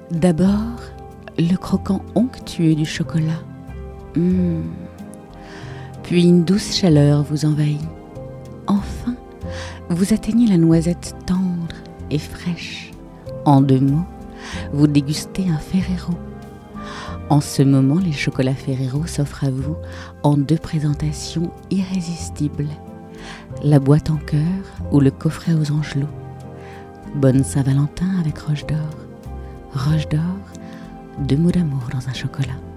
D'abord, le croquant onctueux du chocolat. Puis une douce chaleur vous envahit. Enfin, vous atteignez la noisette tendre et fraîche. En 2 mots, vous dégustez un Ferrero. En ce moment, les chocolats Ferrero s'offrent à vous en 2 présentations irrésistibles. La boîte en cœur ou le coffret aux angelots. Bonne Saint-Valentin avec Roche d'Or. Roche d'Or, 2 mots d'amour dans un chocolat.